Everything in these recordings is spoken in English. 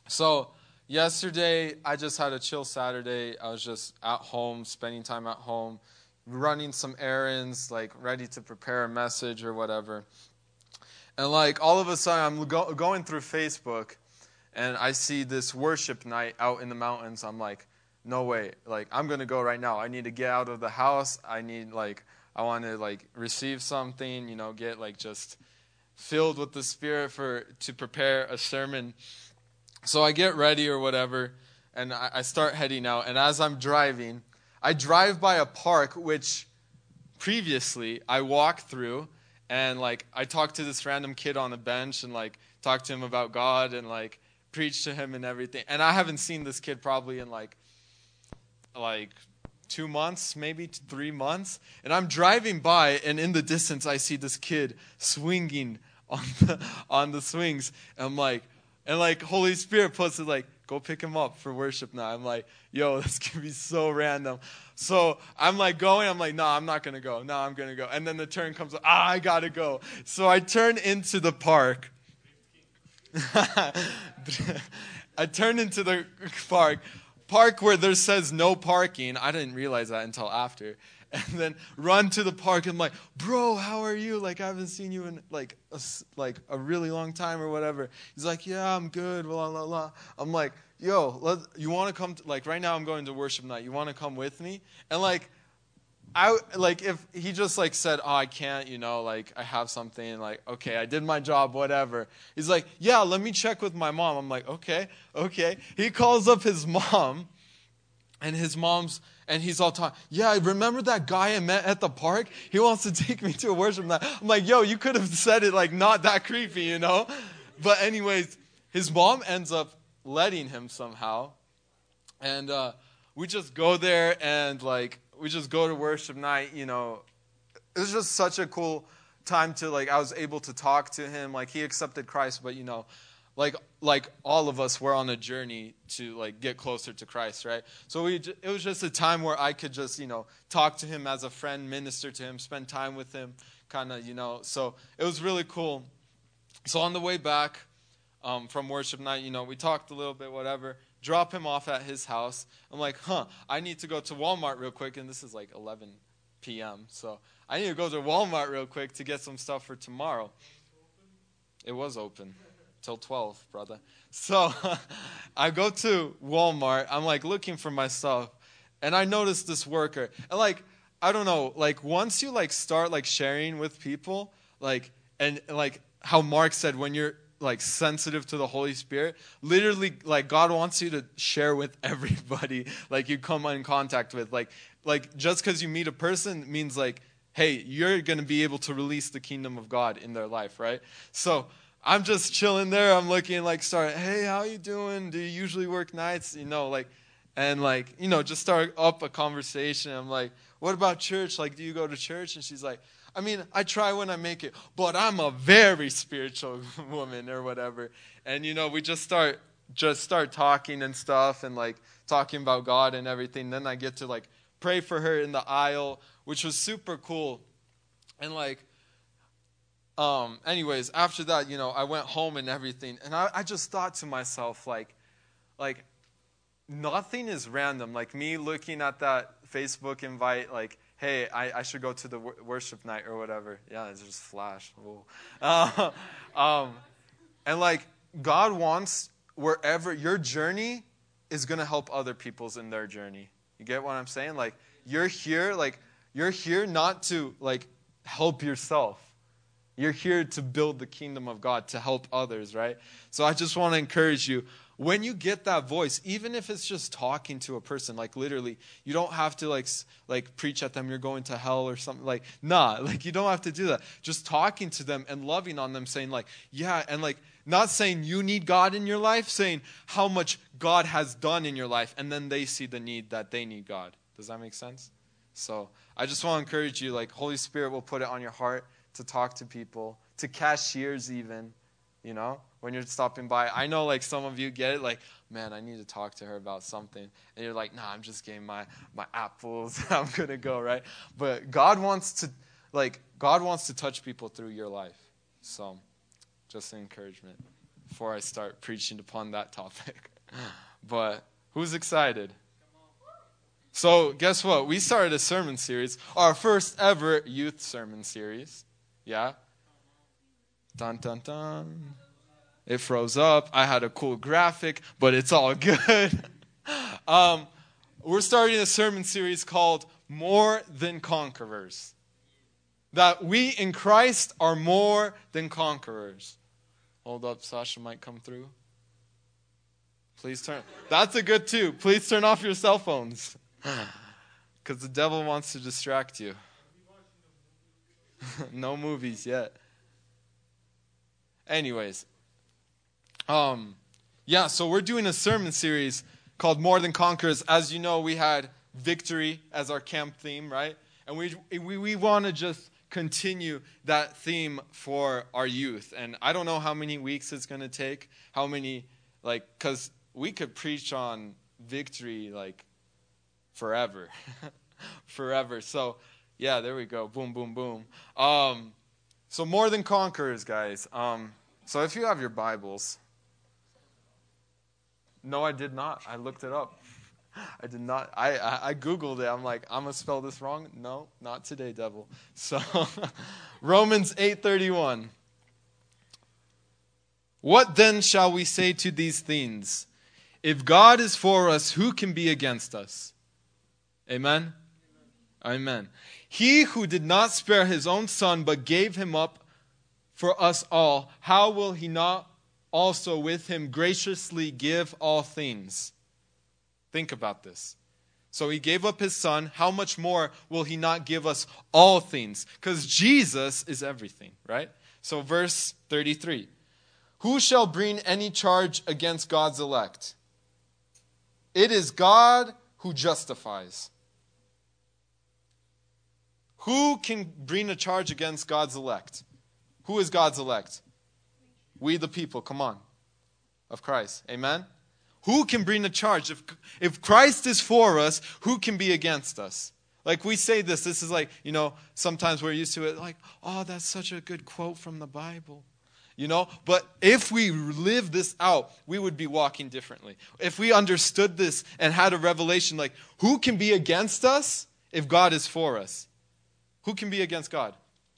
So yesterday, I just had a chill Saturday. I was just at home, spending time at home, running some errands, like ready to prepare a message or whatever. And like all of a sudden, I'm going through Facebook, and I see this worship night out in the mountains. I'm like, no way. Like, I'm going to go right now. I need to get out of the house. I want to like receive something, get like just filled with the Spirit to prepare a sermon. So I get ready or whatever, and I start heading out. And as I'm driving, I drive by a park which previously I walked through, and like I talked to this random kid on a bench and like talked to him about God and like preached to him and everything. And I haven't seen this kid probably in like 2 months, maybe 3 months. And I'm driving by, and in the distance I see this kid swinging on the swings. And like Holy Spirit puts it like, go pick him up for worship now. I'm like, yo, this could be so random. So I'm like going, I'm like, no, I'm not going to go. No, I'm going to go. And then the turn comes, I got to go. So I turn into the park. I turn into the park where there says no parking. I didn't realize that until after. And then run to the park and I'm like, bro, how are you? Like, I haven't seen you in like a really long time or whatever. He's like, yeah, I'm good, blah, blah, blah. I'm like, yo, you want to come, like right now I'm going to worship night. You want to come with me? And like, if he just like said, oh, I can't, like I have something, like, okay, I did my job, whatever. He's like, yeah, let me check with my mom. I'm like, okay. He calls up his mom, and he's all talking, yeah, remember that guy I met at the park? He wants to take me to a worship night. I'm like, yo, you could have said it like not that creepy, But anyways, his mom ends up letting him somehow. And we just go there and like, we just go to worship night, It was just such a cool time to like, I was able to talk to him. Like he accepted Christ, but like all of us were on a journey to like get closer to Christ, right? So it was just a time where I could just, talk to him as a friend, minister to him, spend time with him, kind of, So it was really cool. So on the way back from worship night, we talked a little bit, whatever. Drop him off at his house. I'm like, I need to go to Walmart real quick, and this is like 11 p.m. So I need to go to Walmart real quick to get some stuff for tomorrow. It was open. Till 12, brother. So I go to Walmart. I'm like looking for my stuff, and I notice this worker. And like, I don't know, like once you like start like sharing with people, like, and like how Mark said, when you're like sensitive to the Holy Spirit, literally like God wants you to share with everybody like you come in contact with. Like just because you meet a person means like, hey, you're going to be able to release the kingdom of God in their life, right? So I'm just chilling there. I'm looking like, hey, how you doing? Do you usually work nights? Just start up a conversation. I'm like, what about church? Like, do you go to church? And she's like, I mean, I try when I make it, but I'm a very spiritual woman or whatever. And, we just start talking and stuff and like talking about God and everything. Then I get to like pray for her in the aisle, which was super cool. And like, anyways, after that, I went home and everything, and I just thought to myself, like, nothing is random. Like me looking at that Facebook invite, like, hey, I should go to the worship night or whatever. Yeah, it's just flash. And like, God wants wherever your journey is going to help other people's in their journey. You get what I'm saying? Like, you're here not to like help yourself. You're here to build the kingdom of God, to help others, right? So I just want to encourage you, when you get that voice, even if it's just talking to a person, like literally, you don't have to like preach at them, you're going to hell or something. Like, nah, like you don't have to do that. Just talking to them and loving on them, saying like, yeah, and like not saying you need God in your life, saying how much God has done in your life, and then they see the need that they need God. Does that make sense? So I just want to encourage you, like Holy Spirit will put it on your heart to talk to people, to cashiers even, when you're stopping by. I know like some of you get it, like, man, I need to talk to her about something. And you're like, nah, I'm just getting my apples. I'm going to go, right? But God wants to touch people through your life. So just an encouragement. before I start preaching upon that topic. But who's excited? So guess what? We started a sermon series, our first ever youth sermon series. Yeah? Dun, dun, dun. It froze up. I had a cool graphic, but it's all good. We're starting a sermon series called More Than Conquerors. That we in Christ are more than conquerors. Hold up, Sasha might come through. Please turn. That's a good too. Please turn off your cell phones. Because the devil wants to distract you. No movies yet. Anyways. So we're doing a sermon series called More Than Conquerors. As you know, we had victory as our camp theme, right? And we want to just continue that theme for our youth. And I don't know how many weeks it's going to take, because we could preach on victory, forever. Forever. So, yeah, there we go. Boom, boom, boom. So More Than Conquerors, guys. So if you have your Bibles. No, I did not. I looked it up. I did not. I Googled it. I'm like, I'm going to spell this wrong. No, not today, devil. So, Romans 8:31. What then shall we say to these things? If God is for us, who can be against us? Amen? Amen. He who did not spare his own son, but gave him up for us all, how will he not also with him graciously give all things? Think about this. So he gave up his son. How much more will he not give us all things? Because Jesus is everything, right? So verse 33. Who shall bring any charge against God's elect? It is God who justifies. Who can bring a charge against God's elect? Who is God's elect? We the people, come on, of Christ. Amen? Who can bring a charge? If Christ is for us, who can be against us? Like we say this is like, sometimes we're used to it like, oh, that's such a good quote from the Bible. But if we live this out, we would be walking differently. If we understood this and had a revelation like, who can be against us if God is for us? Who can be against God?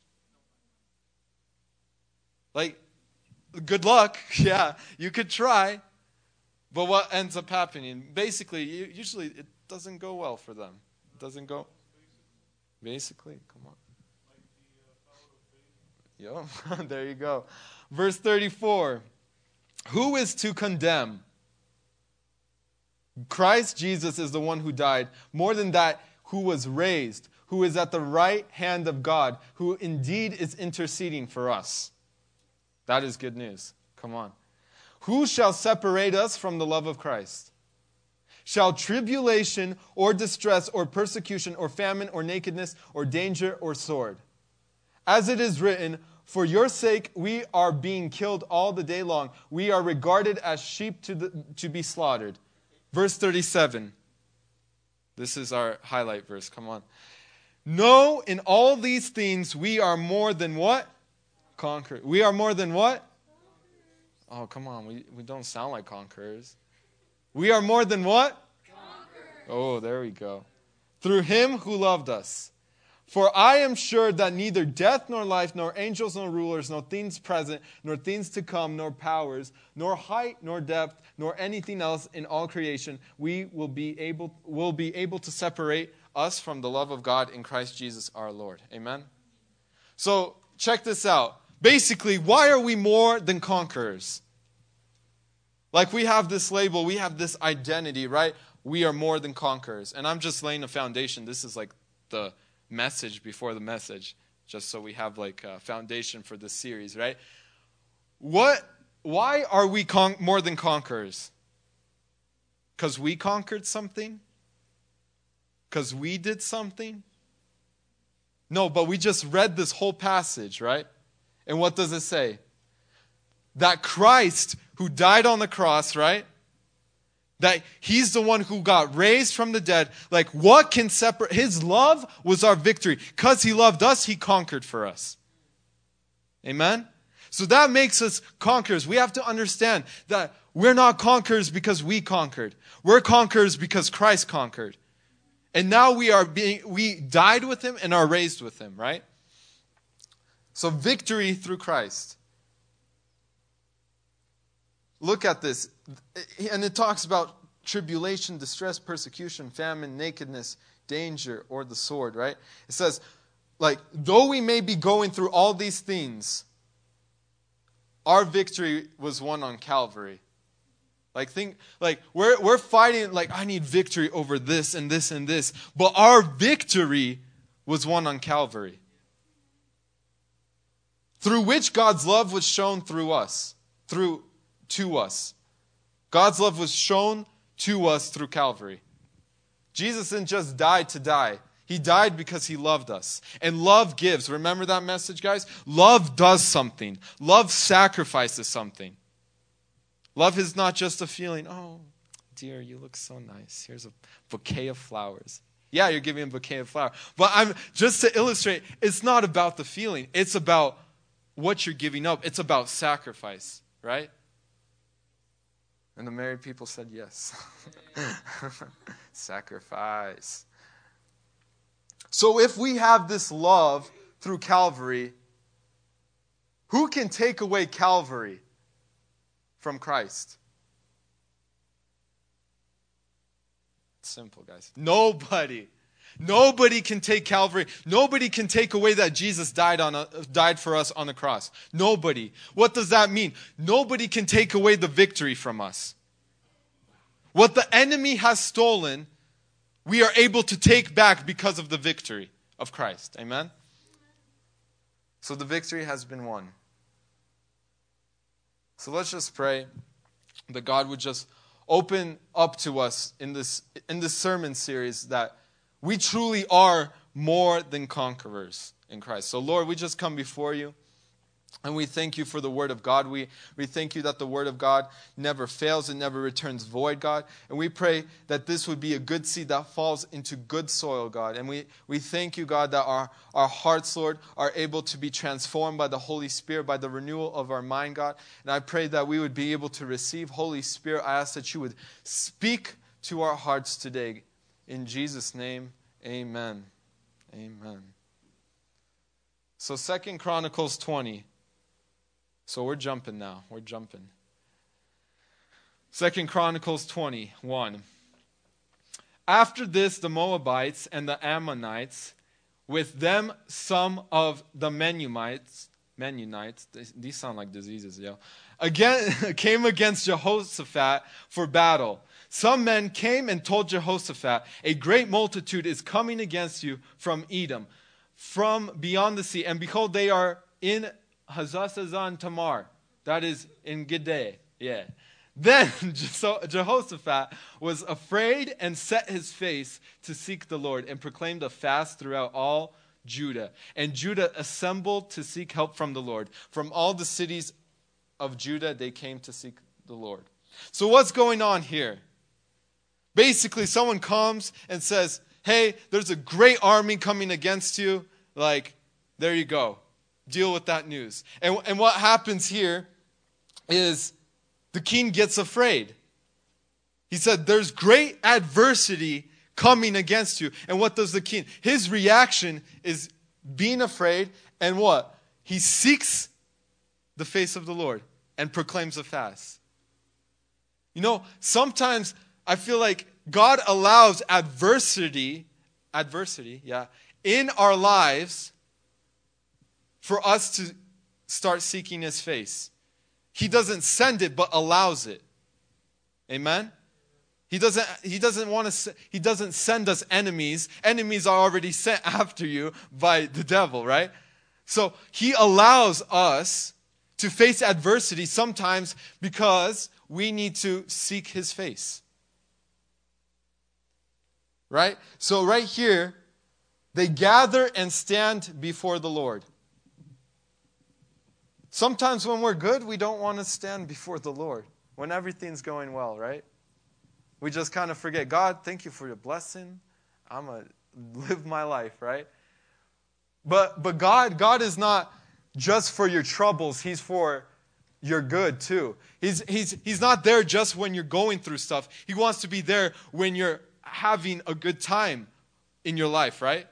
Good luck. Yeah, you could try. But what ends up happening? Basically, usually it doesn't go well for them. It doesn't go. Basically, come on. Yo, there you go. Verse 34. Who is to condemn? Christ Jesus is the one who died. More than that, who was raised, who is at the right hand of God, who indeed is interceding for us. That is good news. Come on. Who shall separate us from the love of Christ? Shall tribulation or distress or persecution or famine or nakedness or danger or sword? As it is written, for your sake we are being killed all the day long. We are regarded as sheep to be slaughtered. Verse 37. This is our highlight verse. Come on. No, in all these things we are more than what? Conquerors. We are more than what? Oh, come on. We don't sound like conquerors. We are more than what? Conquerors. Oh, there we go. Through him who loved us. For I am sure that neither death nor life, nor angels nor rulers, nor things present, nor things to come, nor powers, nor height nor depth, nor anything else in all creation, will be able to separate us from the love of God in Christ Jesus our Lord. Amen? So, check this out. Basically, why are we more than conquerors? Like we have this label, we have this identity, right? We are more than conquerors. And I'm just laying a foundation. This is like the message before the message, just so we have like a foundation for this series, right? Why are we more than conquerors? Because we conquered something? Because we did something? No, but we just read this whole passage, right? And what does it say? That Christ, who died on the cross, right? That he's the one who got raised from the dead. Like, what can separate? His love was our victory. Because he loved us, he conquered for us. Amen? So that makes us conquerors. We have to understand that we're not conquerors because we conquered. We're conquerors because Christ conquered. And now we died with him and are raised with him, right? So victory through Christ. Look at this. And it talks about tribulation, distress, persecution, famine, nakedness, danger, or the sword, right? It says, like, though we may be going through all these things, our victory was won on Calvary. We're fighting, like, I need victory over this and this and this. But our victory was won on Calvary. Through which God's love was shown to us. God's love was shown to us through Calvary. Jesus didn't just die to die. He died because he loved us. And love gives. Remember that message, guys? Love does something. Love sacrifices something. Love is not just a feeling, oh, dear, you look so nice. Here's a bouquet of flowers. Yeah, you're giving a bouquet of flowers. But just to illustrate, it's not about the feeling. It's about what you're giving up. It's about sacrifice, right? And the married people said yes. Sacrifice. So if we have this love through Calvary, who can take away Calvary from Christ? It's simple, guys. Nobody. Nobody can take Calvary. Nobody can take away that Jesus died for us on the cross. Nobody. What does that mean? Nobody can take away the victory from us. What the enemy has stolen, we are able to take back because of the victory of Christ. Amen? So the victory has been won. So let's just pray that God would just open up to us in this sermon series that we truly are more than conquerors in Christ. So Lord, we just come before you. And we thank you for the Word of God. We thank you that the Word of God never fails and never returns void, God. And we pray that this would be a good seed that falls into good soil, God. And we thank you, God, that our hearts, Lord, are able to be transformed by the Holy Spirit, by the renewal of our mind, God. And I pray that we would be able to receive Holy Spirit. I ask that you would speak to our hearts today. In Jesus' name, amen. Amen. So 2 Chronicles 20. So we're jumping now. We're jumping. 2 Chronicles 21. After this, the Moabites and the Ammonites, with them some of the Mennonites, these sound like diseases, yo, again came against Jehoshaphat for battle. Some men came and told Jehoshaphat, a great multitude is coming against you from Edom, from beyond the sea. And behold, they are in Hazazon Tamar, that is in Gidea. Yeah. Then Jehoshaphat was afraid and set his face to seek the Lord and proclaimed a fast throughout all Judah. And Judah assembled to seek help from the Lord. From all the cities of Judah, they came to seek the Lord. So what's going on here? Basically, someone comes and says, hey, there's a great army coming against you. Like, there you go. Deal with that news. And what happens here is the king gets afraid. He said, there's great adversity coming against you. And what does the king? His reaction is being afraid. And what? He seeks the face of the Lord and proclaims a fast. You know, sometimes I feel like God allows adversity, in our lives for us to start seeking his face. He doesn't send it, but allows it. Amen? He doesn't send us enemies. Enemies are already sent after you by the devil, right? So he allows us to face adversity sometimes because we need to seek his face. Right? So right here, they gather and stand before the Lord. Sometimes when we're good, we don't want to stand before the Lord. When everything's going well, right? We just kind of forget, God, thank you for your blessing. I'm going to live my life, right? But God is not just for your troubles. He's for your good too. He's not there just when you're going through stuff. He wants to be there when you're having a good time in your life, right?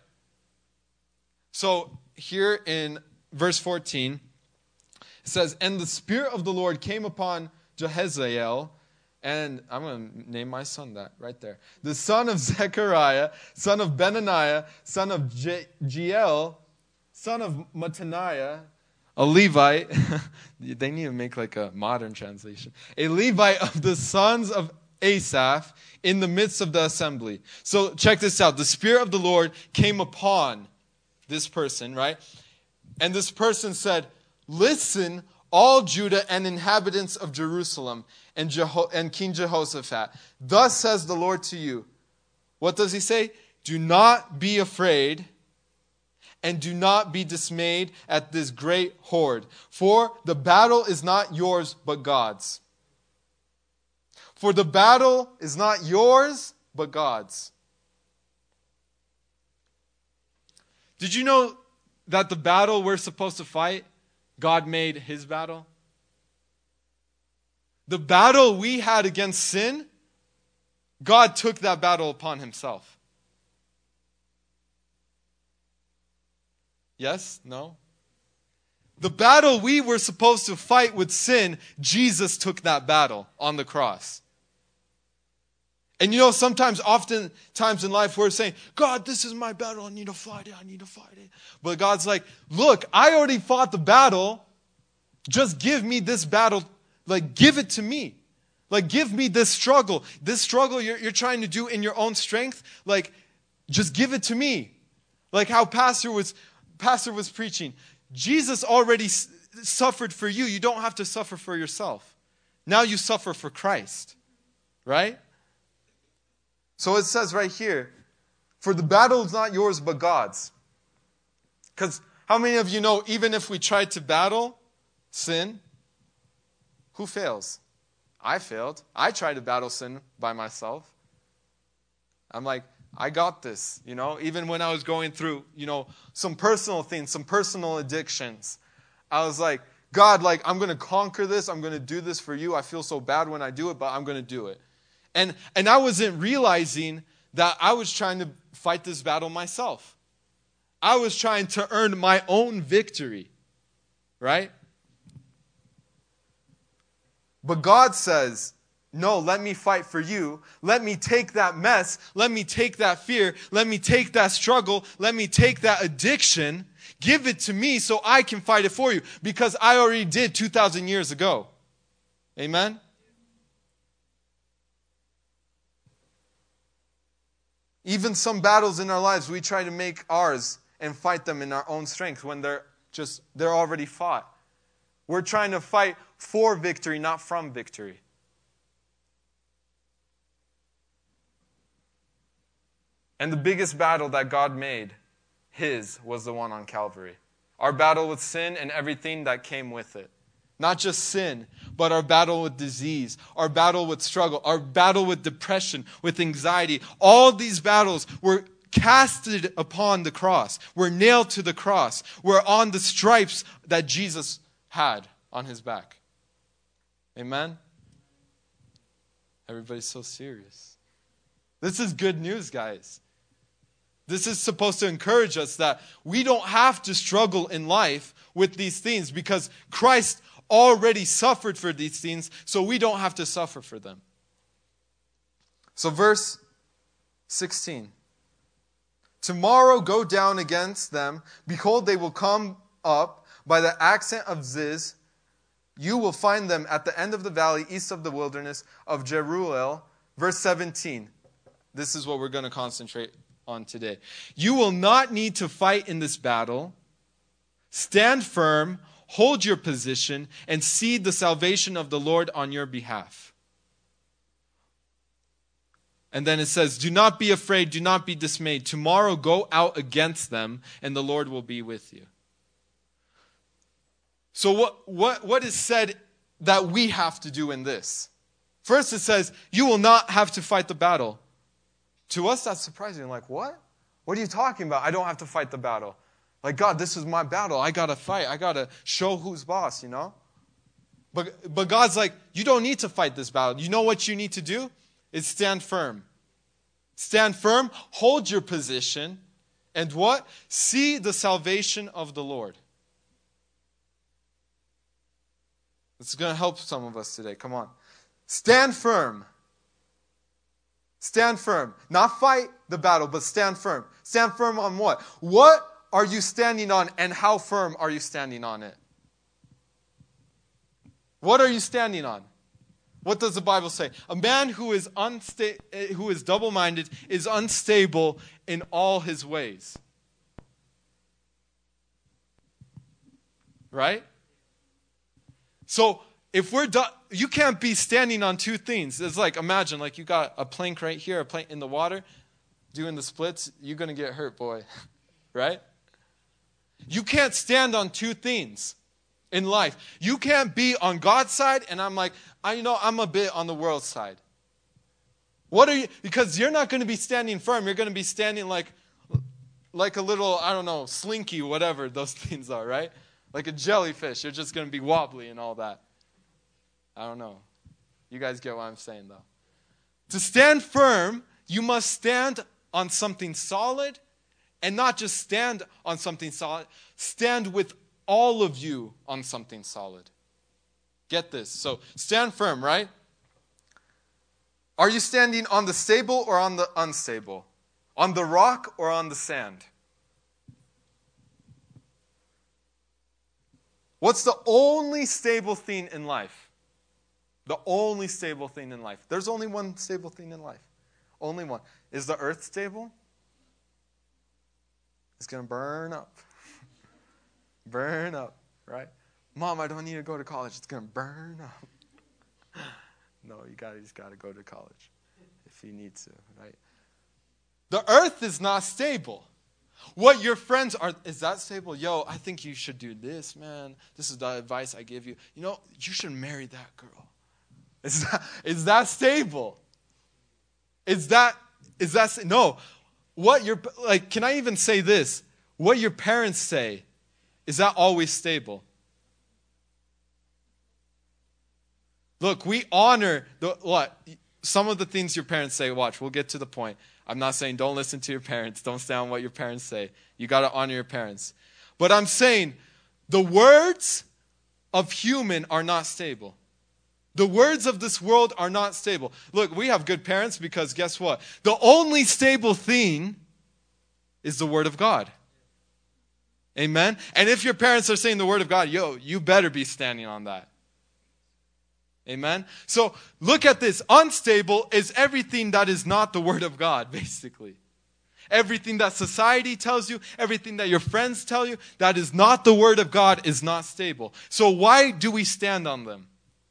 So here in verse 14, it says, "And the Spirit of the Lord came upon Jehaziel," and I'm going to name my son that right there, "the son of Zechariah, son of Benaniah, son of Jeiel, son of Mattaniah," a Levite. They need to make like a modern translation. "A Levite of the sons of Asaph in the midst of the assembly." So check this out. The Spirit of the Lord came upon this person, right? And this person said, "Listen, all Judah and inhabitants of Jerusalem and King Jehoshaphat. Thus says the Lord to you." What does he say? "Do not be afraid and do not be dismayed at this great horde. For the battle is not yours, but God's." For the battle is not yours, but God's. Did you know that the battle we're supposed to fight, God made his battle? The battle we had against sin, God took that battle upon himself. Yes? No? The battle we were supposed to fight with sin, Jesus took that battle on the cross. And you know, oftentimes in life we're saying, "God, this is my battle. I need to fight it. But God's like, "Look, I already fought the battle. Just give me this battle. Like, give it to me. Like, give me this struggle. This struggle you're trying to do in your own strength. Like, just give it to me." Like how Pastor was preaching. Jesus already suffered for you. You don't have to suffer for yourself. Now you suffer for Christ. Right? So it says right here, "For the battle is not yours, but God's." Because how many of you know, even if we tried to battle sin, who fails? I failed. I tried to battle sin by myself. I'm like, I got this, even when I was going through, some personal things, some personal addictions. I was like, "God, like, I'm going to conquer this. I'm going to do this for you. I feel so bad when I do it, but I'm going to do it." And I wasn't realizing that I was trying to fight this battle myself. I was trying to earn my own victory, right? But God says, "No, let me fight for you. Let me take that mess. Let me take that fear. Let me take that struggle. Let me take that addiction. Give it to me so I can fight it for you, because I already did 2,000 years ago." Amen? Even some battles in our lives, we try to make ours and fight them in our own strength when they're already fought. We're trying to fight for victory, not from victory. And the biggest battle that God made, his, was the one on Calvary. Our battle with sin and everything that came with it. Not just sin, but our battle with disease, our battle with struggle, our battle with depression, with anxiety. All these battles were casted upon the cross. We're nailed to the cross. We're on the stripes that Jesus had on his back. Amen? Everybody's so serious. This is good news, guys. This is supposed to encourage us that we don't have to struggle in life with these things, because Christ already suffered for these things, so we don't have to suffer for them. So verse 16. "Tomorrow go down against them. Behold, they will come up by the ascent of Ziz. You will find them at the end of the valley, east of the wilderness of Jeruel." Verse 17. This is what we're going to concentrate on today. "You will not need to fight in this battle. Stand firm, hold your position, and see the salvation of the Lord on your behalf." And then it says, "Do not be afraid, do not be dismayed. Tomorrow go out against them, and the Lord will be with you." So what is said that we have to do in this? First it says, you will not have to fight the battle. To us that's surprising. Like, what? What are you talking about? I don't have to fight the battle. Like, God, this is my battle. I got to fight. I got to show who's boss, you know? But God's like, you don't need to fight this battle. You know what you need to do? Is stand firm. Stand firm, hold your position, and what? See the salvation of the Lord. It's going to help some of us today. Come on. Stand firm. Stand firm. Not fight the battle, but stand firm. Stand firm on what? What are you standing on, and how firm are you standing on it? What are you standing on? What does the Bible say? A man who is double-minded is unstable in all his ways. Right? So, if you can't be standing on two things. It's like, imagine, like you got a plank right here, a plank in the water, doing the splits, you're going to get hurt, boy. Right? You can't stand on two things in life. You can't be on God's side, and I'm a bit on the world's side. What are you? Because you're not going to be standing firm. You're going to be standing like a little, I don't know, slinky, whatever those things are, right? Like a jellyfish. You're just going to be wobbly and all that. I don't know. You guys get what I'm saying, though. To stand firm, you must stand on something solid, and not just stand on something solid. Stand with all of you on something solid. Get this. So, stand firm, right? Are you standing on the stable or on the unstable? On the rock or on the sand? What's the only stable thing in life? The only stable thing in life. There's only one stable thing in life. Only one. Is the earth stable? It's going to burn up. Burn up, right? Mom, I don't need to go to college. It's going to burn up. No, you just got to go to college if you need to, right? The earth is not stable. What your friends are, is that stable? Yo, I think you should do this, man. This is the advice I give you. You know, you should marry that girl. Is that stable? No. Can I even say this? What your parents say, is that always stable? Look, we honor some of the things your parents say. Watch, we'll get to the point. I'm not saying don't listen to your parents. Don't stand on what your parents say. You got to honor your parents. But I'm saying the words of human are not stable. The words of this world are not stable. Look, we have good parents because guess what? The only stable thing is the Word of God. Amen? And if your parents are saying the Word of God, you better be standing on that. Amen? So look at this. Unstable is everything that is not the Word of God, basically. Everything that society tells you, everything that your friends tell you, that is not the Word of God is not stable. So why do we stand on them?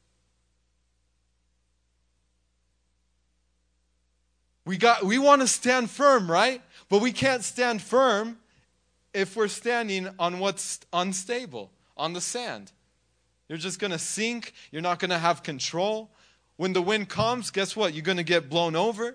We want to stand firm, right? But we can't stand firm if we're standing on what's unstable, on the sand. You're just going to sink. You're not going to have control. When the wind comes, guess what? You're going to get blown over.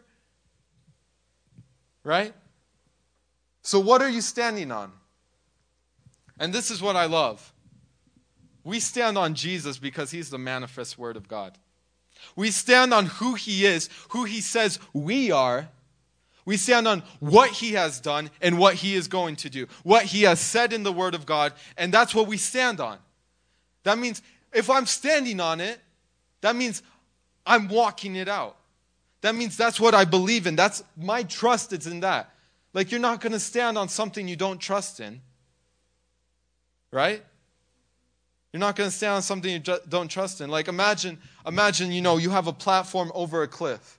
Right? So what are you standing on? And this is what I love. We stand on Jesus because He's the manifest Word of God. We stand on who He is, who He says we are. We stand on what He has done and what He is going to do. What He has said in the Word of God, and that's what we stand on. That means if I'm standing on it, that means I'm walking it out. That means that's what I believe in. That's my trust is in that. Like you're not going to stand on something you don't trust in. Right? You're not going to stand on something you don't trust in. Like imagine, you have a platform over a cliff.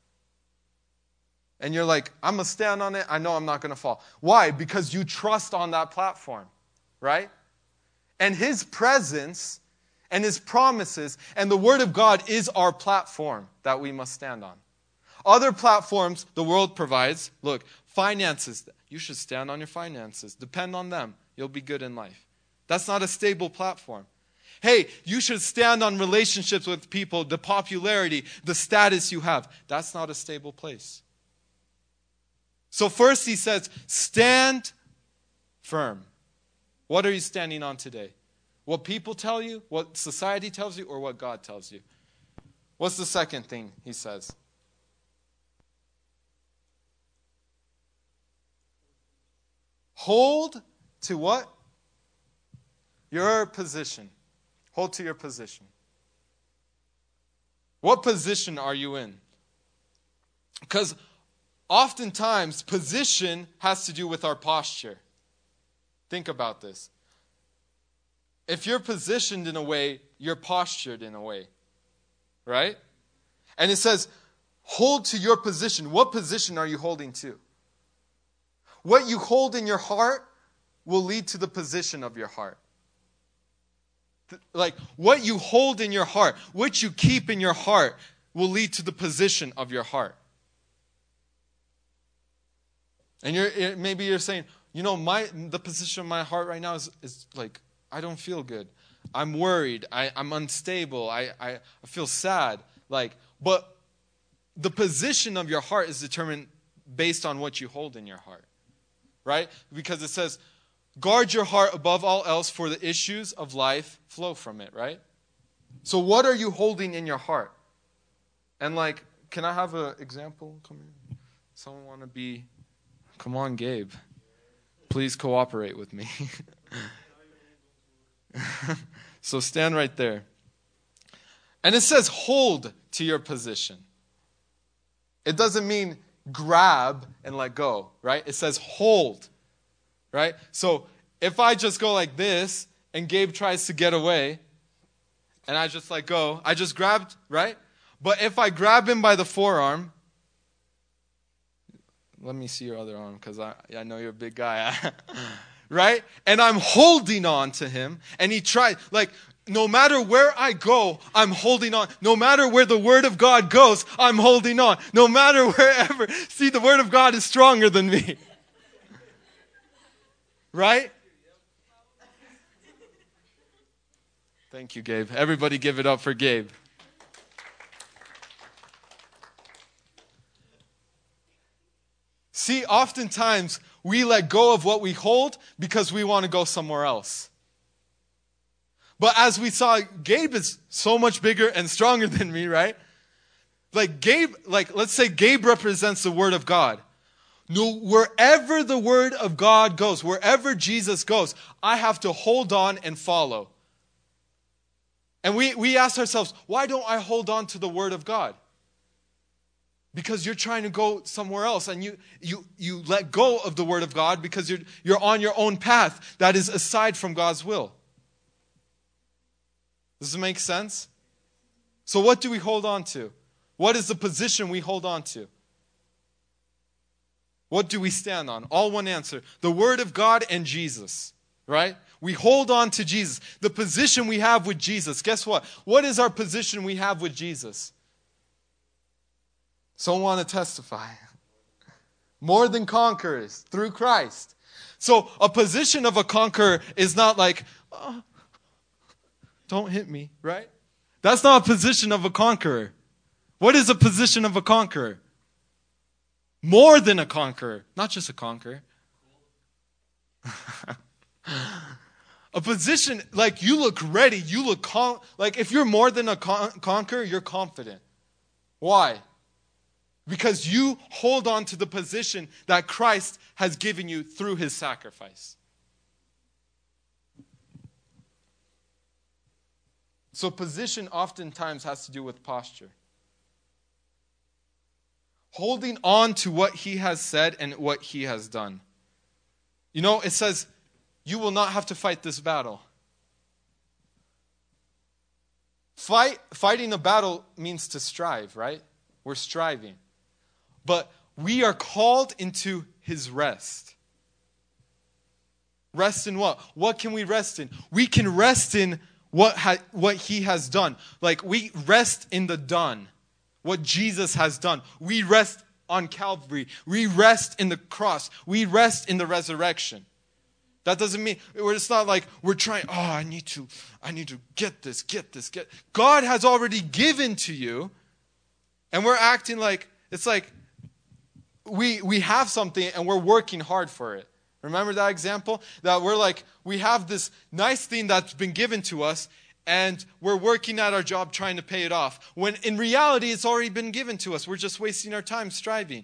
And you're like, I'm going to stand on it. I know I'm not going to fall. Why? Because you trust on that platform. Right? And His presence and His promises and the Word of God is our platform that we must stand on. Other platforms the world provides, look, finances. You should stand on your finances. Depend on them. You'll be good in life. That's not a stable platform. Hey, you should stand on relationships with people, the popularity, the status you have. That's not a stable place. So first He says, stand firm. What are you standing on today? What people tell you, what society tells you, or what God tells you? What's the second thing he says? Hold to what? Your position. Hold to your position. What position are you in? Because oftentimes, position has to do with our posture. Think about this. If you're positioned in a way, you're postured in a way. Right? And it says, hold to your position. What position are you holding to? What you hold in your heart will lead to the position of your heart. Like, what you hold in your heart, what you keep in your heart, will lead to the position of your heart. And maybe you're saying, the position of my heart right now is like, I don't feel good. I'm worried. I'm unstable. I feel sad. But the position of your heart is determined based on what you hold in your heart. Right? Because it says, guard your heart above all else, for the issues of life flow from it, right? So what are you holding in your heart? And can I have an example? Come here. Someone want to be... Come on, Gabe. Please cooperate with me. So stand right there. And it says hold to your position. It doesn't mean grab and let go, right? It says hold, right? So if I just go like this and Gabe tries to get away and I just let go, I just grabbed, right? But if I grab him by the forearm, let me see your other arm because I know you're a big guy, right? And I'm holding on to him and he tried, no matter where I go, I'm holding on. No matter where the Word of God goes, I'm holding on. No matter wherever. See, the Word of God is stronger than me. Right? Thank you, Gabe. Everybody give it up for Gabe. See, oftentimes we let go of what we hold because we want to go somewhere else. But as we saw, Gabe is so much bigger and stronger than me, right? Let's say Gabe represents the Word of God. No, wherever the Word of God goes, wherever Jesus goes, I have to hold on and follow. And we ask ourselves, why don't I hold on to the Word of God? Because you're trying to go somewhere else and you let go of the Word of God because you're on your own path that is aside from God's will. Does it make sense? So what do we hold on to? What is the position we hold on to? What do we stand on? All one answer. The Word of God and Jesus, right? We hold on to Jesus. The position we have with Jesus. Guess what? What is our position we have with Jesus? Someone want to testify. More than conquerors through Christ. So a position of a conqueror is not like, oh, don't hit me, right? That's not a position of a conqueror. What is a position of a conqueror? More than a conqueror, not just a conqueror. A position, you look ready, you look, if you're more than a conqueror, you're confident. Why? Because you hold on to the position that Christ has given you through his sacrifice. So position oftentimes has to do with posture. Holding on to what he has said and what he has done. It says, you will not have to fight this battle. Fighting a battle means to strive, right? We're striving. But we are called into his rest. Rest in what? What can we rest in? We can rest in what he has done. We rest in the done. What Jesus has done. We rest on Calvary. We rest in the cross. We rest in the resurrection. That doesn't mean, it's not like we're trying, I need to get this. God has already given to you. And we're acting like, it's like we have something and we're working hard for it. Remember that example? That we're like, we have this nice thing that's been given to us, and we're working at our job trying to pay it off. When in reality, it's already been given to us. We're just wasting our time striving.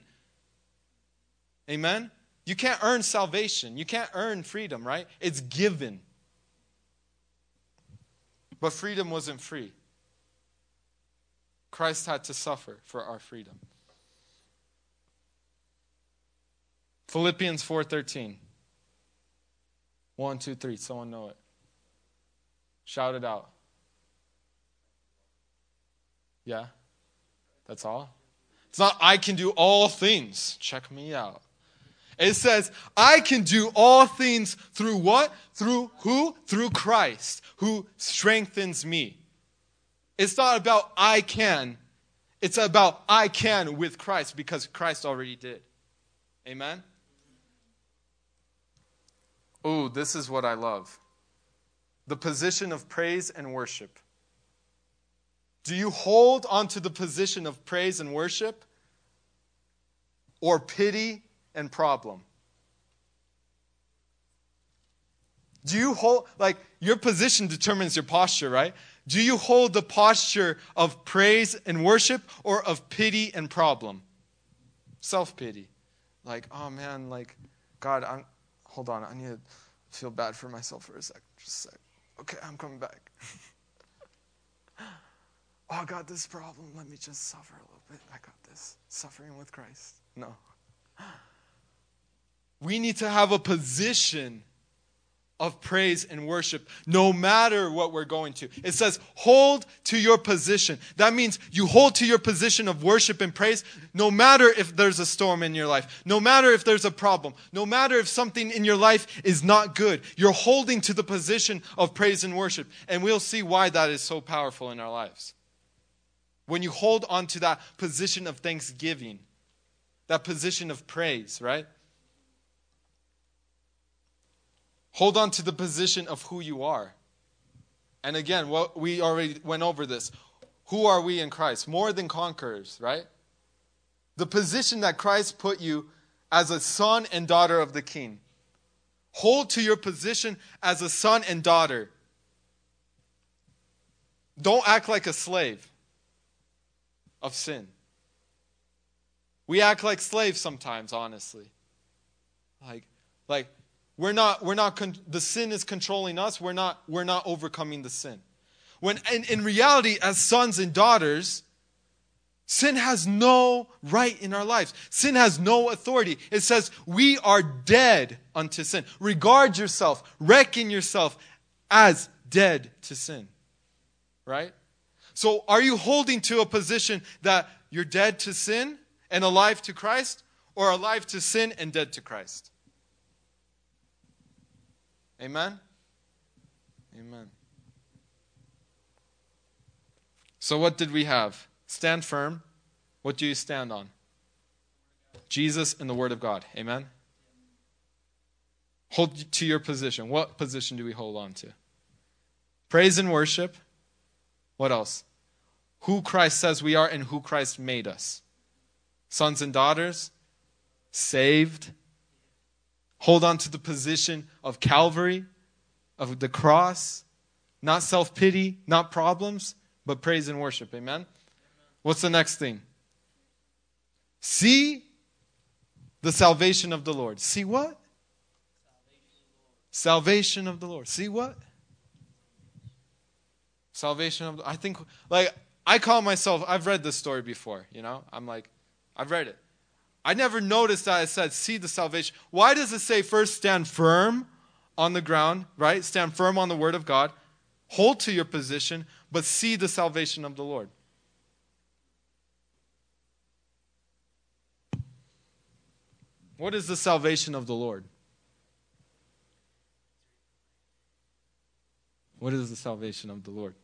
Amen? You can't earn salvation. You can't earn freedom, right? It's given. But freedom wasn't free. Christ had to suffer for our freedom. Philippians 4:13. 1, 2, 3. Someone know it. Shout it out. Yeah? That's all? It's not, I can do all things. Check me out. It says, I can do all things through what? Through who? Through Christ, who strengthens me. It's not about I can. It's about I can with Christ because Christ already did. Amen? Ooh, this is what I love. The position of praise and worship. Do you hold onto the position of praise and worship? Or pity and problem? Do you hold, like, your position determines your posture, right? Do you hold the posture of praise and worship or of pity and problem? Self-pity. Like, oh man, like, God, hold on, I need to feel bad for myself for a sec. Just a sec. Okay, I'm coming back. Oh, I got this problem. Let me just suffer a little bit. I got this. Suffering with Christ. No. We need to have a position of praise and worship no matter what we're going to. It says, hold to your position. That means you hold to your position of worship and praise no matter if there's a storm in your life, no matter if there's a problem, no matter if something in your life is not good. You're holding to the position of praise and worship. And we'll see why that is so powerful in our lives. When you hold on to that position of thanksgiving, that position of praise, right? Hold on to the position of who you are. And again, we already went over this. Who are we in Christ? More than conquerors, right? The position that Christ put you as a son and daughter of the King. Hold to your position as a son and daughter. Don't act like a slave of sin. We act like slaves sometimes, honestly. Like we're not the sin is controlling us. We're not overcoming the sin. When in reality, as sons and daughters, sin has no right in our lives. Sin has no authority. It says we are dead unto sin. Regard yourself, reckon yourself as dead to sin. Right? So are you holding to a position that you're dead to sin and alive to Christ, or alive to sin and dead to Christ? Amen? Amen. So what did we have? Stand firm. What do you stand on? Jesus and the Word of God. Amen? Hold to your position. What position do we hold on to? Praise and worship. What else? Who Christ says we are and who Christ made us. Sons and daughters. Saved. Hold on to the position of Calvary, of the cross. Not self-pity, not problems, but praise and worship. Amen? What's the next thing? See the salvation of the Lord. See what? Salvation of the Lord. See what? Salvation of the, I think, like, I call myself, I've read this story before, you know? I'm like, I've read it. I never noticed that it said, see the salvation. Why does it say first stand firm on the ground, right? Stand firm on the Word of God. Hold to your position, but see the salvation of the Lord. What is the salvation of the Lord? What is the salvation of the Lord?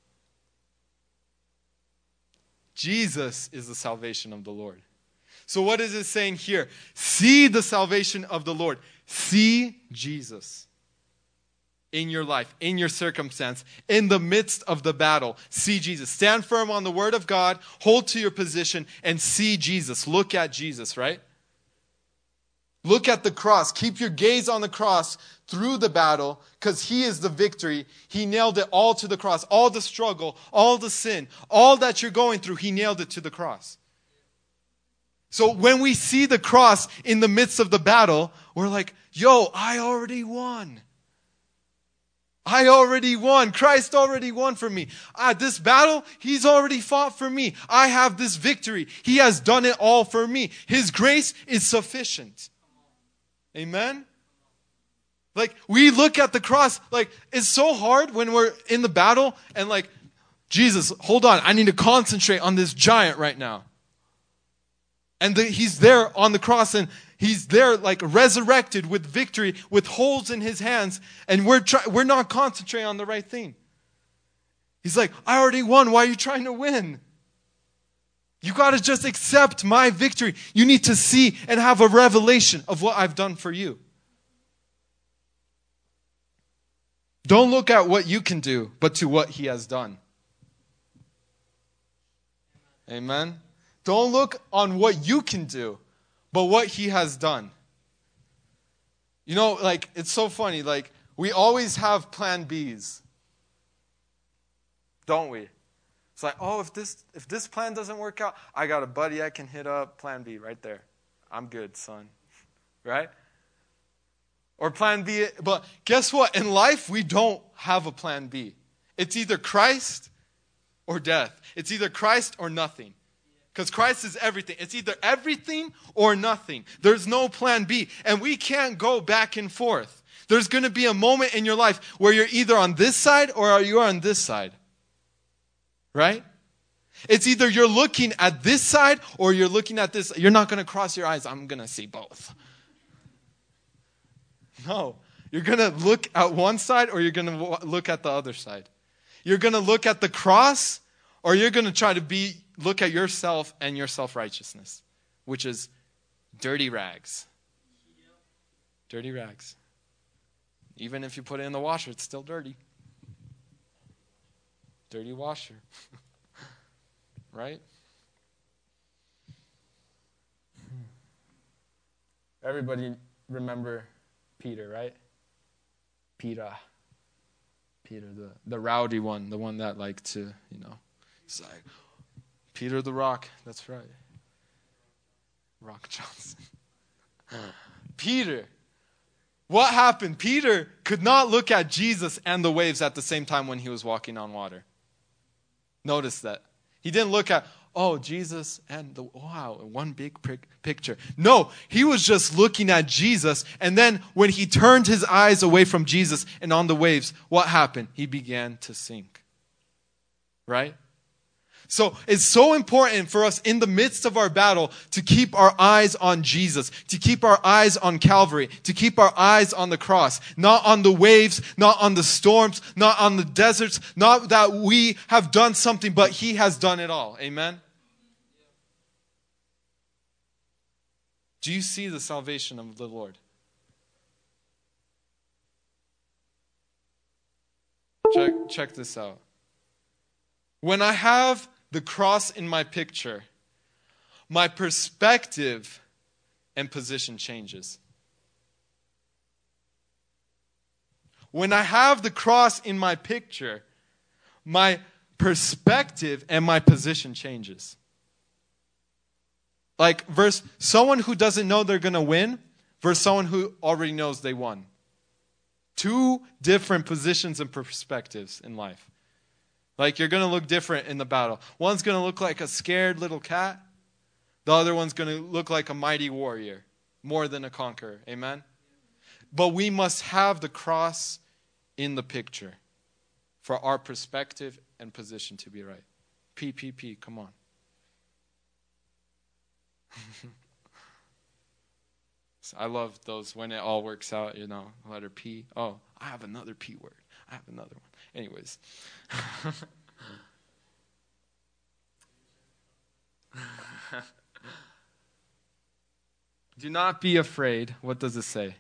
Jesus is the salvation of the Lord. So what is it saying here? See the salvation of the Lord. See Jesus in your life, in your circumstance, in the midst of the battle. See Jesus. Stand firm on the Word of God. Hold to your position and see Jesus. Look at Jesus, right? Look at the cross. Keep your gaze on the cross through the battle, because he is the victory. He nailed it all to the cross. All the struggle, all the sin, all that you're going through, he nailed it to the cross. So when we see the cross in the midst of the battle, we're like, yo, I already won. I already won. Christ already won for me. This battle, he's already fought for me. I have this victory. He has done it all for me. His grace is sufficient. Amen? Like, we look at the cross, like, it's so hard when we're in the battle and like, Jesus, hold on, I need to concentrate on this giant right now. And he's there on the cross, and he's there like resurrected with victory, with holes in his hands, and we're not concentrating on the right thing. He's like, I already won. Why are you trying to win? You got to just accept my victory. You need to see and have a revelation of what I've done for you. Don't look at what you can do, but to what he has done. Amen. Don't look on what you can do, but what he has done. You know, like, it's so funny. Like, we always have plan Bs. Don't we? It's like, oh, if this plan doesn't work out, I got a buddy I can hit up, plan B right there. I'm good, son. Right? Or plan B. But guess what? In life, we don't have a plan B. It's either Christ or death. It's either Christ or nothing. Because Christ is everything. It's either everything or nothing. There's no plan B. And we can't go back and forth. There's going to be a moment in your life where you're either on this side or you're on this side. Right? It's either you're looking at this side or you're looking at this. You're not going to cross your eyes. I'm going to see both. No. You're going to look at one side or you're going to look at the other side. You're going to look at the cross or you're going to try to look at yourself and your self-righteousness, which is dirty rags. Dirty rags. Even if you put it in the washer, it's still dirty. Dirty washer. Right? Everybody remember Peter, right? Peter, the rowdy one, the one that liked to, it's like, Peter the Rock, that's right. Rock Johnson. Peter. What happened? Peter could not look at Jesus and the waves at the same time when he was walking on water. Notice that. He didn't look at, Jesus and one big picture. No, he was just looking at Jesus. And then when he turned his eyes away from Jesus and on the waves, what happened? He began to sink. Right? So it's so important for us in the midst of our battle to keep our eyes on Jesus, to keep our eyes on Calvary, to keep our eyes on the cross, not on the waves, not on the storms, not on the deserts, not that we have done something, but he has done it all. Amen? Do you see the salvation of the Lord? Check this out. When I have the cross in my picture, my perspective and position changes. When I have the cross in my picture, my perspective and my position changes. Like versus someone who doesn't know they're going to win versus someone who already knows they won. Two different positions and perspectives in life. Like, you're going to look different in the battle. One's going to look like a scared little cat. The other one's going to look like a mighty warrior, more than a conqueror. Amen? But we must have the cross in the picture for our perspective and position to be right. PPP, come on. I love those when it all works out, letter P. Oh, I have another P word. I have another one. Anyways. Do not be afraid. What does it say?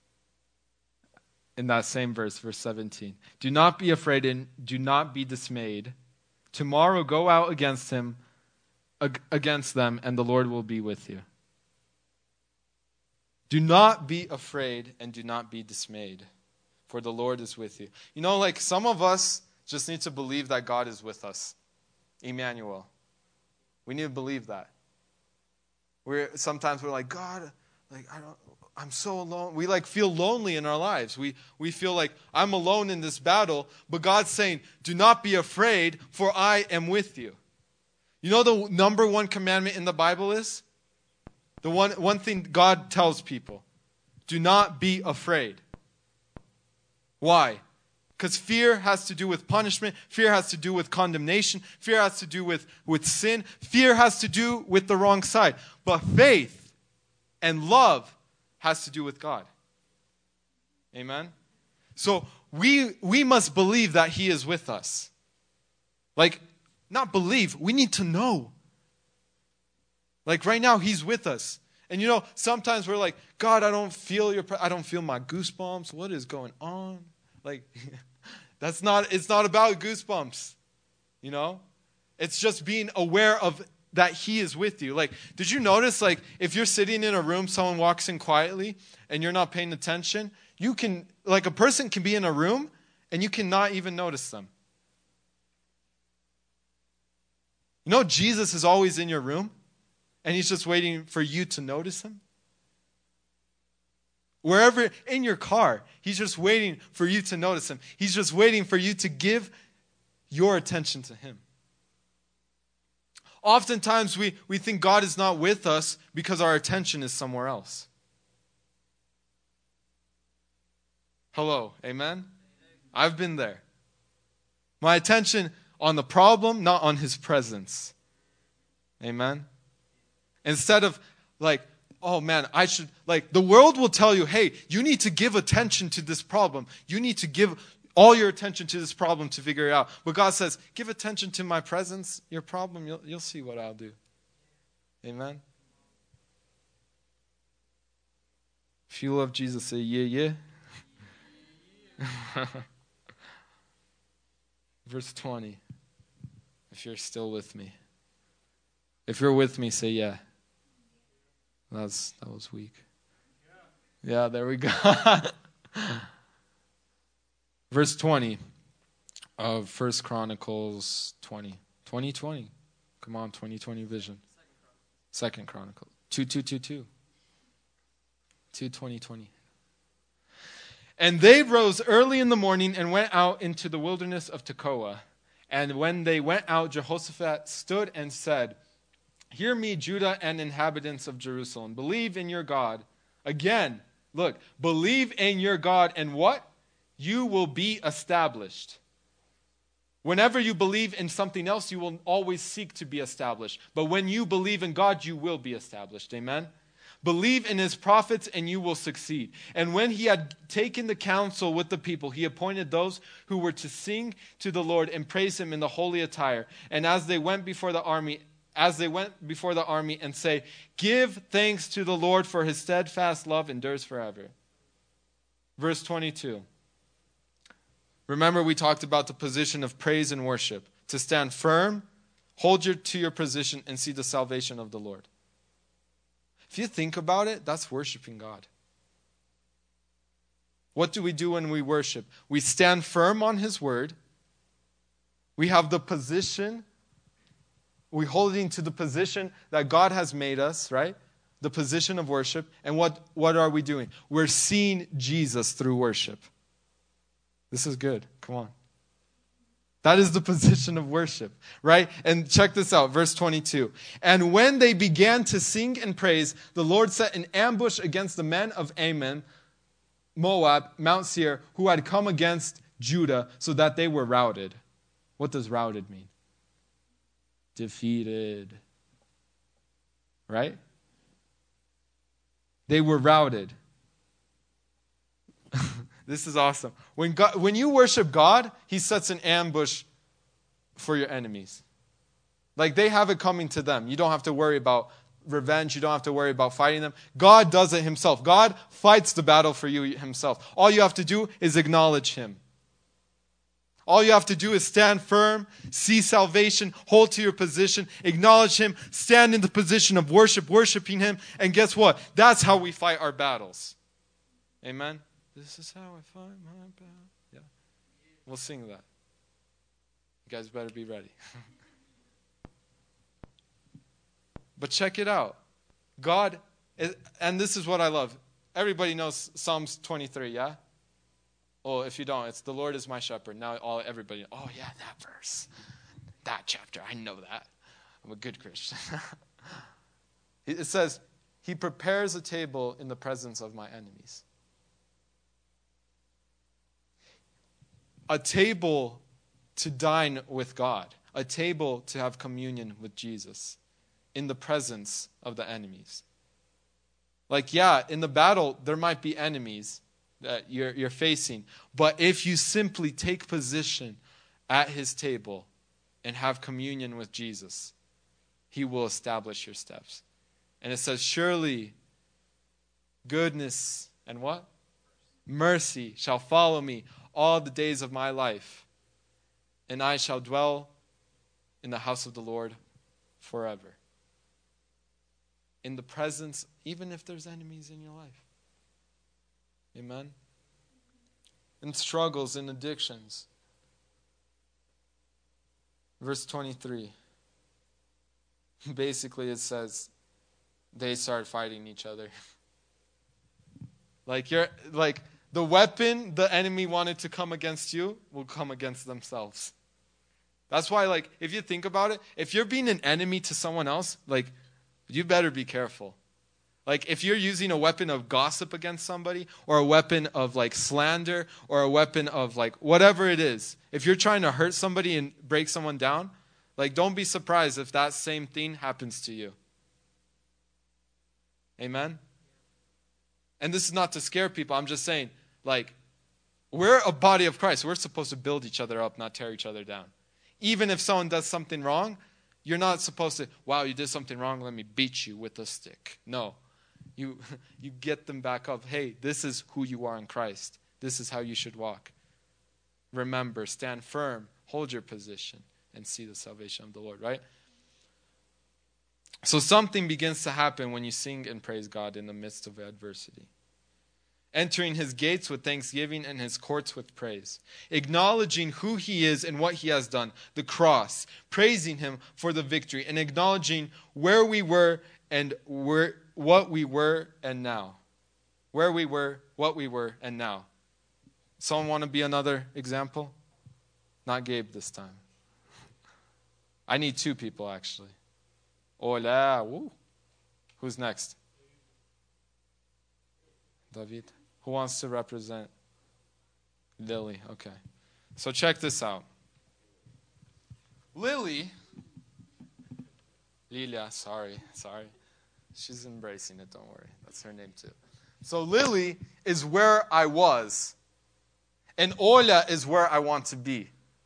In that same verse 17. Do not be afraid and do not be dismayed. Tomorrow go out against them, and the Lord will be with you. Do not be afraid and do not be dismayed, for the Lord is with you. You know, like some of us just need to believe that God is with us. Emmanuel. We need to believe that. Sometimes we're like, God, like I'm so alone. We like feel lonely in our lives. We feel like I'm alone in this battle, but God's saying, do not be afraid, for I am with you. You know the number one commandment in the Bible is? The one thing God tells people, do not be afraid. Why? Because fear has to do with punishment. Fear has to do with condemnation. Fear has to do with sin. Fear has to do with the wrong side. But faith and love has to do with God. Amen? So we must believe that He is with us. Like, not believe, we need to know. Like right now, He's with us. And you know, sometimes we're like, God, I don't feel my goosebumps. What is going on? Like, it's not about goosebumps. You know? It's just being aware of that He is with you. Like, did you notice, like, if you're sitting in a room, someone walks in quietly, and you're not paying attention, you can, like, a person can be in a room, and you cannot even notice them. You know, Jesus is always in your room, and He's just waiting for you to notice Him. Wherever, in your car, He's just waiting for you to notice Him. He's just waiting for you to give your attention to Him. Oftentimes, we think God is not with us because our attention is somewhere else. Hello, amen? I've been there. My attention on the problem, not on His presence. Amen? Instead of like, oh man, I should, like, the world will tell you, hey, you need to give attention to this problem. You need to give all your attention to this problem to figure it out. But God says, give attention to my presence, your problem, you'll see what I'll do. Amen? If you love Jesus, say yeah, yeah. Verse 20. If you're still with me. If you're with me, say yeah. That was weak. Yeah, there we go. Verse 20 of 1 Chronicles 20. 2020. Come on, 2020 vision. 2 Chronicles. 2:20. And they rose early in the morning and went out into the wilderness of Tekoa. And when they went out, Jehoshaphat stood and said, hear me, Judah and inhabitants of Jerusalem. Believe in your God. Again, look, believe in your God and what? You will be established. Whenever you believe in something else, you will always seek to be established. But when you believe in God, you will be established. Amen? Believe in His prophets and you will succeed. And when he had taken the counsel with the people, he appointed those who were to sing to the Lord and praise Him in the holy attire. And as they went before the army and say, give thanks to the Lord, for His steadfast love endures forever. Verse 22. Remember, we talked about the position of praise and worship. To stand firm, hold to your position, and see the salvation of the Lord. If you think about it, that's worshiping God. What do we do when we worship? We stand firm on His word. We have the position. We're holding to the position that God has made us, right? The position of worship. And what are we doing? We're seeing Jesus through worship. This is good. Come on. That is the position of worship, right? And check this out, verse 22. And when they began to sing and praise, the Lord set an ambush against the men of Ammon, Moab, Mount Seir, who had come against Judah, so that they were routed. What does routed mean? Defeated. Right? They were routed. This is awesome. When you worship God, He sets an ambush for your enemies. Like they have it coming to them. You don't have to worry about revenge. You don't have to worry about fighting them. God does it Himself. God fights the battle for you Himself. All you have to do is acknowledge Him. All you have to do is stand firm, see salvation, hold to your position, acknowledge Him, stand in the position of worshiping Him. And guess what? That's how we fight our battles. Amen? This is how I fight my battle. Yeah. We'll sing that. You guys better be ready. But check it out. God, and this is what I love. Everybody knows Psalms 23, yeah? Oh, if you don't, it's the Lord is my shepherd. Now everybody, oh yeah, that verse. That chapter, I know that. I'm a good Christian. It says, He prepares a table in the presence of my enemies. A table to dine with God. A table to have communion with Jesus. In the presence of the enemies. Like, yeah, in the battle, there might be enemies that you're facing. But if you simply take position at His table and have communion with Jesus, He will establish your steps. And it says, surely goodness and what? Mercy shall follow me all the days of my life. And I shall dwell in the house of the Lord forever. In the presence, even if there's enemies in your life. Amen? In struggles, in addictions. Verse 23. Basically it says, they started fighting each other. Like the weapon the enemy wanted to come against you will come against themselves. That's why, if you think about it, if you're being an enemy to someone else, you better be careful. If you're using a weapon of gossip against somebody, or a weapon of slander, or a weapon of whatever it is, if you're trying to hurt somebody and break someone down, don't be surprised if that same thing happens to you. Amen? And this is not to scare people. I'm just saying, we're a body of Christ. We're supposed to build each other up, not tear each other down. Even if someone does something wrong, you're not supposed to, wow, you did something wrong, let me beat you with a stick. No. You get them back up. Hey, this is who you are in Christ. This is how you should walk. Remember, stand firm, hold your position, and see the salvation of the Lord, right? So something begins to happen when you sing and praise God in the midst of adversity. Entering His gates with thanksgiving and His courts with praise. Acknowledging who He is and what He has done, the cross. Praising Him for the victory. And acknowledging where we were and what we were and now. Where we were, what we were, and now. Someone want to be another example? Not Gabe this time. I need two people actually. Hola. Woo. Who's next? David. Who wants to represent Lily? Okay. So check this out. Lilia, sorry. She's embracing it, don't worry. That's her name too. So Lily is where I was. And Ola is where I want to be.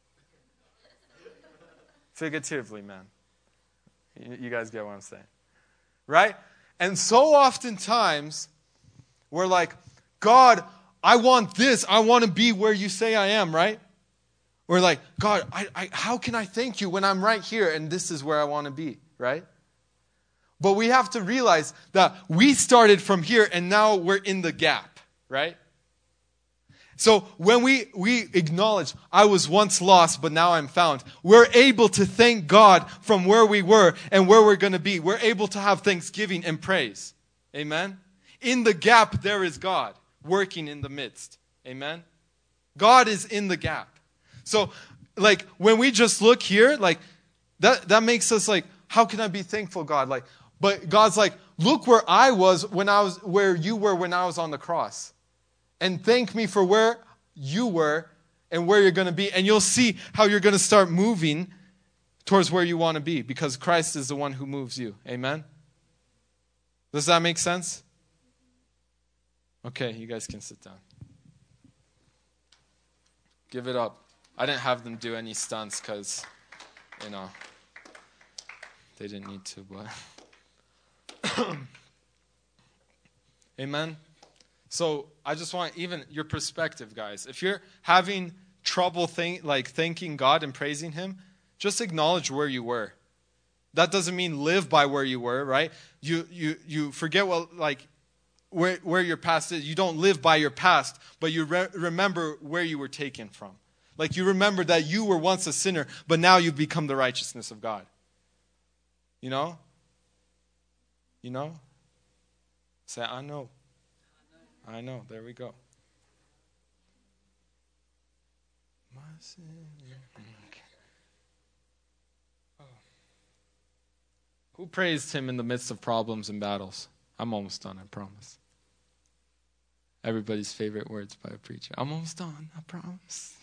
Figuratively, man. You guys get what I'm saying. Right? And so oftentimes, we're like, God, I want this. I want to be where you say I am, right? We're like, God, how can I thank you when I'm right here and this is where I want to be, right? But we have to realize that we started from here and now we're in the gap, right? So when we acknowledge, I was once lost, but now I'm found, we're able to thank God from where we were and where we're going to be. We're able to have thanksgiving and praise. Amen? In the gap, there is God working in the midst. Amen? God is in the gap. So, when we just look here, that makes us how can I be thankful, God? But God's look where I was where you were when I was on the cross. And thank me for where you were and where you're going to be. And you'll see how you're going to start moving towards where you want to be. Because Christ is the one who moves you. Amen? Does that make sense? Okay, you guys can sit down. Give it up. I didn't have them do any stunts because, they didn't need to, but. Amen? So I just want even your perspective, guys. If you're having trouble thanking God and praising him, just acknowledge where you were. That doesn't mean live by where you were, right? You forget where your past is. You don't live by your past, but you remember where you were taken from. Like you remember that you were once a sinner, but now you've become the righteousness of God. You know? You know? Say, I know. I know. There we go. My sin. Okay. Oh. Who praised him in the midst of problems and battles? I'm almost done, I promise. Everybody's favorite words by a preacher. I'm almost done, I promise.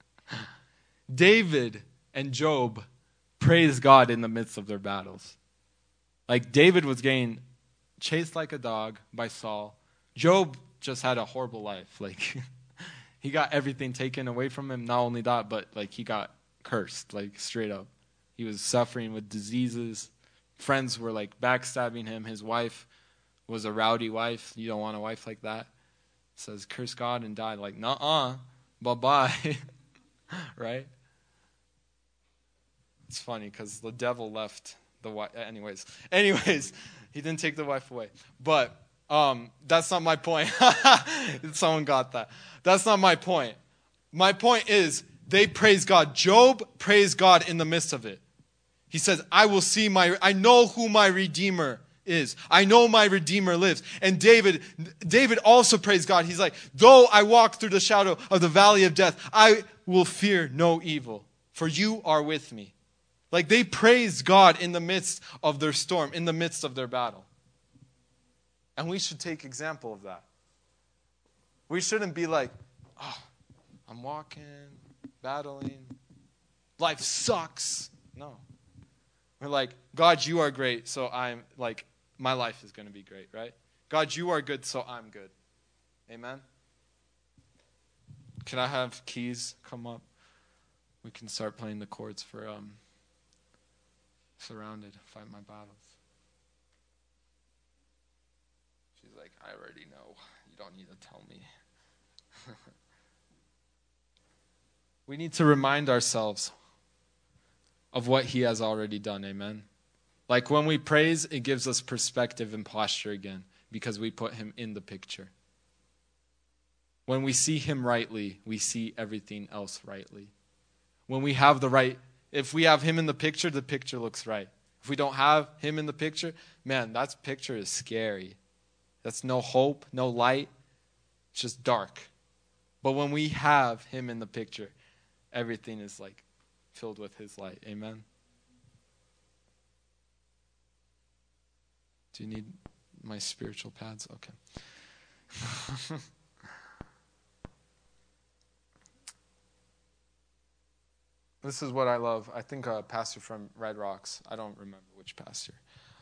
David and Job praised God in the midst of their battles. Like David was getting chased like a dog by Saul. Job just had a horrible life. Like he got everything taken away from him. Not only that, but like he got cursed, like straight up. He was suffering with diseases. Friends were like backstabbing him. His wife was a rowdy wife. You don't want a wife like that. Says, curse God and die. Like, nuh-uh, bye-bye. Right? It's funny because the devil left the wife. Anyways, he didn't take the wife away. But that's not my point. Someone got that. That's not my point. My point is they praise God. Job praised God in the midst of it. He says, I know who my Redeemer is. I know my Redeemer lives. And David also praised God. He's like, though I walk through the shadow of the valley of death, I will fear no evil, for you are with me. Like they praised God in the midst of their storm, in the midst of their battle. And we should take example of that. We shouldn't be like, oh, I'm walking, battling, life sucks. No. We're like, God, you are great, so I'm like, my life is going to be great, right? God, you are good, so I'm good. Amen? Can I have keys come up? We can start playing the chords for Surrounded, Fight My Battles. She's like, I already know. You don't need to tell me. We need to remind ourselves of what he has already done. Amen. Like when we praise, it gives us perspective and posture again because we put him in the picture. When we see him rightly, we see everything else rightly. When we have if we have him in the picture looks right. If we don't have him in the picture, man, that picture is scary. That's no hope, no light. It's just dark. But when we have him in the picture, everything is like filled with his light. Amen. Do you need my spiritual pads? Okay. This is what I love. I think a pastor from Red Rocks, I don't remember which pastor,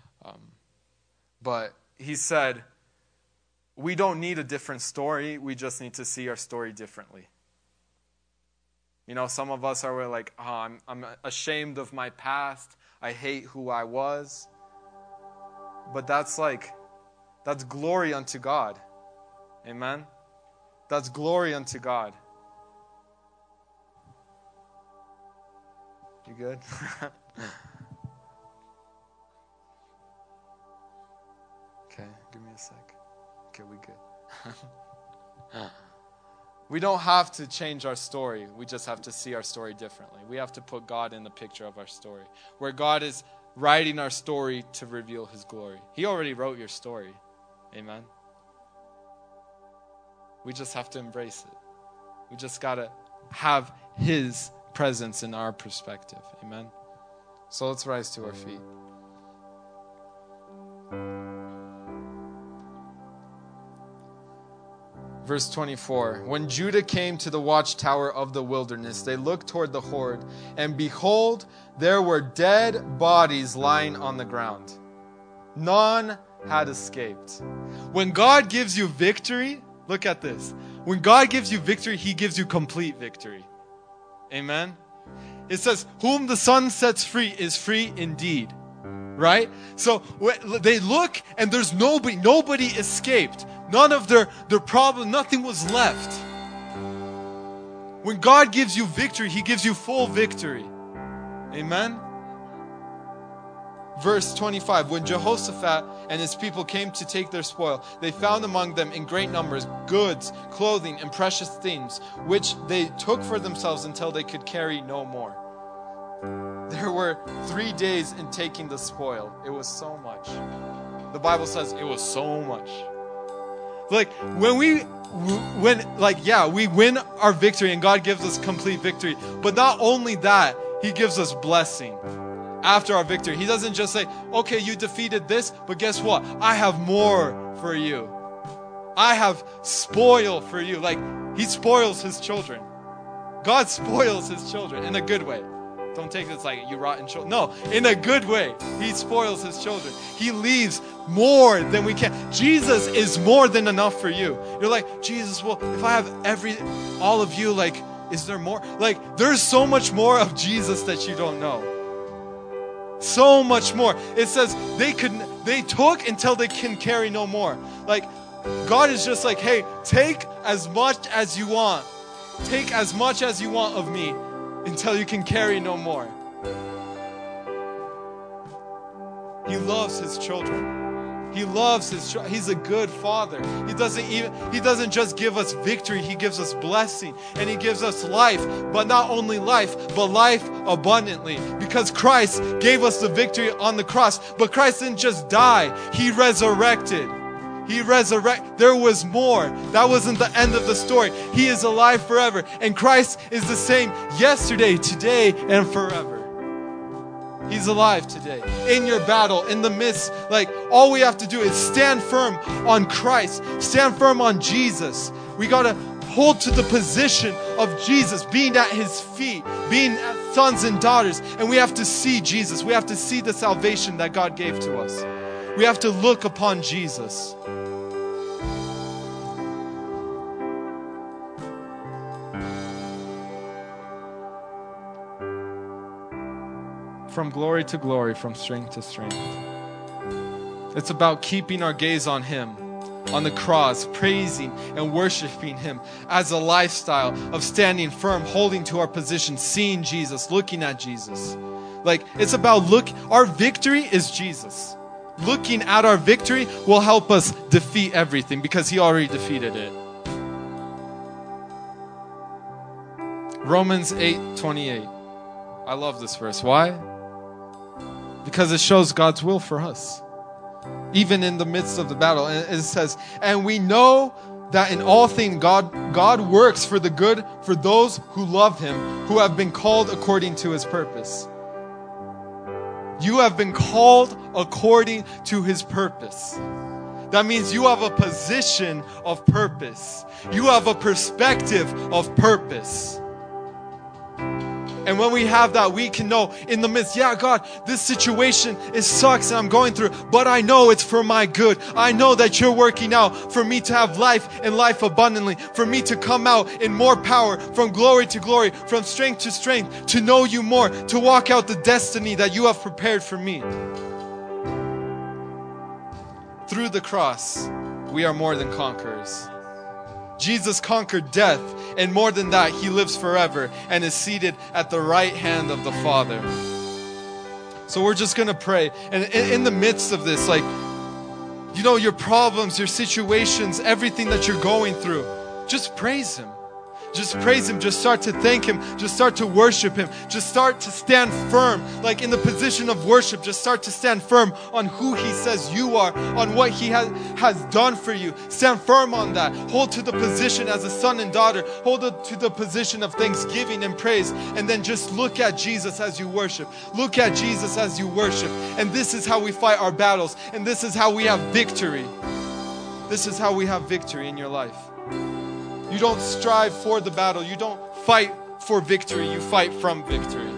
but he said, we don't need a different story. We just need to see our story differently. You know, some of us are like, oh, I'm ashamed of my past. I hate who I was. But that's glory unto God. Amen? That's glory unto God. You good? Okay, give me a sec. Okay, we good. We don't have to change our story. We just have to see our story differently. We have to put God in the picture of our story, where God is writing our story to reveal his glory. He already wrote your story. Amen? We just have to embrace it. We just got to have his presence in our perspective. Amen? So let's rise to our feet. Verse 24, when Judah came to the watchtower of the wilderness, they looked toward the horde, and behold, there were dead bodies lying on the ground. None had escaped. When God gives you victory, look at this. When God gives you victory, he gives you complete victory. Amen? It says, whom the Son sets free is free indeed. Right? So they look and there's nobody escaped. None of their problem, nothing was left. When God gives you victory, He gives you full victory. Amen? Verse 25, when Jehoshaphat and his people came to take their spoil, they found among them in great numbers goods, clothing, and precious things, which they took for themselves until they could carry no more. There were 3 days in taking the spoil. It was so much. The Bible says it was so much. Like, we win our victory and God gives us complete victory. But not only that, He gives us blessing after our victory. He doesn't just say, okay, you defeated this, but guess what? I have more for you. I have spoil for you. Like, He spoils His children. God spoils His children in a good way. Don't take this like you rotten children. No, in a good way. He spoils His children. He leaves more than we can. Jesus is more than enough for you. You're like, Jesus, well, if I have all of you, like, is there more? Like, there's so much more of Jesus that you don't know. So much more. It says they took until they can carry no more. Like, God is just like, hey, take as much as you want. Take as much as you want of me until you can carry no more. He loves His children. He loves His children. He's a good Father. He doesn't just give us victory. He gives us blessing. And He gives us life. But not only life, but life abundantly. Because Christ gave us the victory on the cross. But Christ didn't just die. He resurrected. There was more. That wasn't the end of the story. He is alive forever. And Christ is the same yesterday, today, and forever. He's alive today. In your battle, in the midst, like, all we have to do is stand firm on Christ. Stand firm on Jesus. We got to hold to the position of Jesus, being at His feet, being as sons and daughters. And we have to see Jesus. We have to see the salvation that God gave to us. We have to look upon Jesus. From glory to glory, from strength to strength. It's about keeping our gaze on Him, on the cross, praising and worshiping Him as a lifestyle of standing firm, holding to our position, seeing Jesus, looking at Jesus. Like, it's about our victory is Jesus. Looking at our victory will help us defeat everything because He already defeated it. Romans 8:28. I love this verse. Why? Because it shows God's will for us. Even in the midst of the battle. And it says, and we know that in all things God works for the good for those who love Him, who have been called according to His purpose. You have been called according to His purpose. That means you have a position of purpose. You have a perspective of purpose. And when we have that, we can know in the midst, yeah, God, this situation, it sucks and I'm going through, but I know it's for my good. I know that You're working out for me to have life and life abundantly, for me to come out in more power, from glory to glory, from strength to strength, to know You more, to walk out the destiny that You have prepared for me. Through the cross, we are more than conquerors. Jesus conquered death, and more than that, He lives forever and is seated at the right hand of the Father. So we're just going to pray. And in the midst of this, like, you know, your problems, your situations, everything that you're going through, just praise Him. Just praise Him. Just start to thank Him. Just start to worship Him. Just start to stand firm. Like in the position of worship, just start to stand firm on who He says you are, on what He has done for you. Stand firm on that. Hold to the position as a son and daughter. Hold to the position of thanksgiving and praise. And then just look at Jesus as you worship. Look at Jesus as you worship. And this is how we fight our battles. And this is how we have victory. This is how we have victory in your life. You don't strive for the battle. You don't fight for victory. You fight from victory.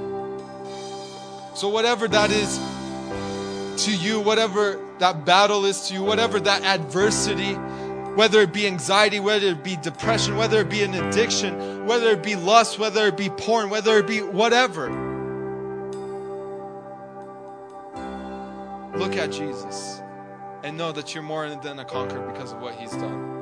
So whatever that is to you, whatever that battle is to you, whatever that adversity, whether it be anxiety, whether it be depression, whether it be an addiction, whether it be lust, whether it be porn, whether it be whatever, look at Jesus and know that you're more than a conqueror because of what He's done.